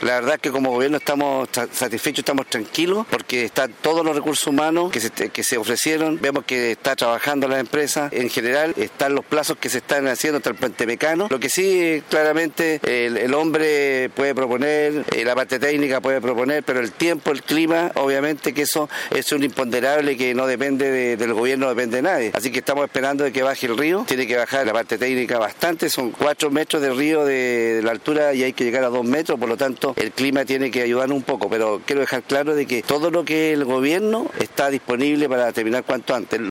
La verdad es que como gobierno estamos satisfechos, estamos tranquilos, porque están todos los recursos humanos que se ofrecieron, vemos que está trabajando la empresa, en general están los plazos que se están haciendo hasta el puente Mecano. Lo que sí, claramente, el hombre puede proponer, la parte técnica puede proponer, pero el tiempo, el clima, obviamente que eso es un imponderable que no depende del gobierno, no depende de nadie. Así que estamos esperando de que baje el río, tiene que bajar la parte técnica bastante, son 4 metros de río de la altura y hay que llegar a 2 metros, por lo tanto el clima tiene que ayudar un poco, pero quiero dejar claro de que todo lo que el gobierno está disponible para terminar cuanto antes.